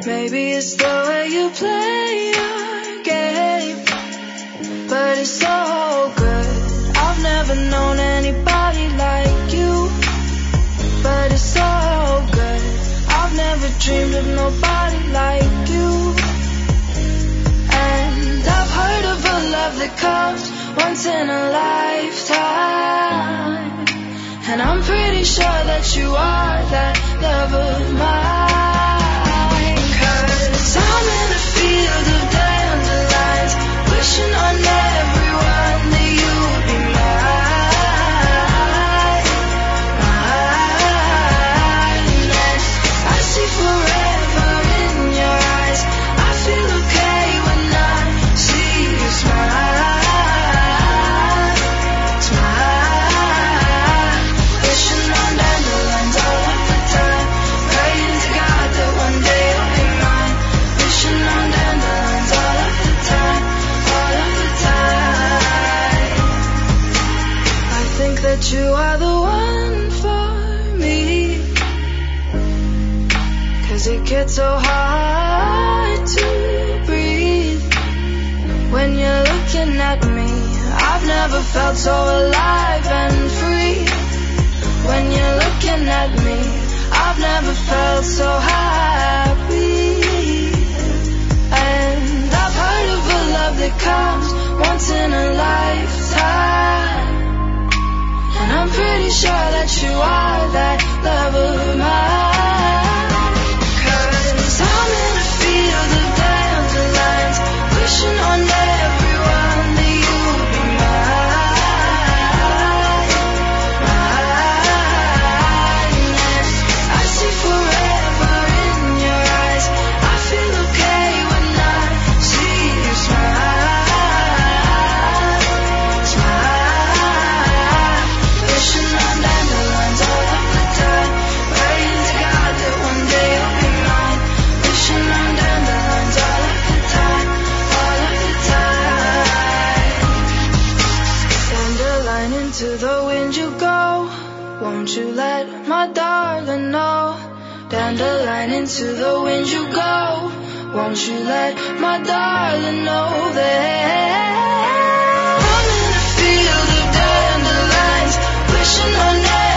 Maybe it's the way you play your game, but it's so good. I've never known anybody like you, but it's so good. I've never dreamed of nobody like you. And I've heard of a love that comes once in a lifetime, and I'm pretty sure that you are that love of mine. 'Cause I'm in a field of dandelions, wishing on everyone that you would be mine, mine. And I see forever in your eyes. I feel okay when I see you smile, smile. Wishing on dandelions all of the time, praying to God that one day you'll be mine. Wishing on dandelions all of the time, all of the time. I think that you are the one for me, 'cause it gets so hard to breathe when you're looking at me. I've never felt so alive and free. When you're looking at me, I've never felt so happy. And I've heard of a love that comes once in a lifetime, and I'm pretty sure that you are that love of mine. 'Cause I'm in a field of dandelions, wishing on everyone that you would be mine, mine. And I see forever in your eyes. I feel okay when I see you smile, smile. Wishing on dandelions all of the time, praying to God that one day you'll be mine. Wishing on dandelions all of the time, all of the time. Dandelion, into the wind you go. Won't you let my darling know? Dandelion, into the wind you go. Won't you let my darling know that I'm in a field of dandelions, wishing on